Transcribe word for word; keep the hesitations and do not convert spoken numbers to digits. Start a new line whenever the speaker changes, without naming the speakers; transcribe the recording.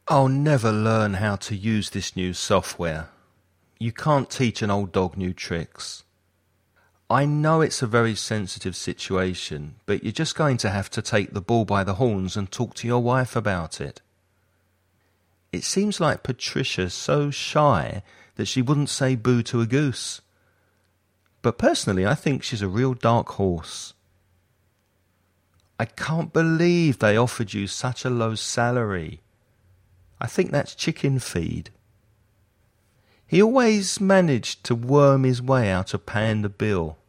I'll never learn how to use this new software. You can't teach an old dog new tricks. I know it's a very sensitive situation, but you're just going to have to take the bull by the horns and talk to your wife about it. It seems like Patricia's so shy that she wouldn't say boo to a goose. But personally, I think she's a real dark horse. I can't believe they offered you such a low salary. I think that's chicken feed. He always managed to worm his way out of paying the bill.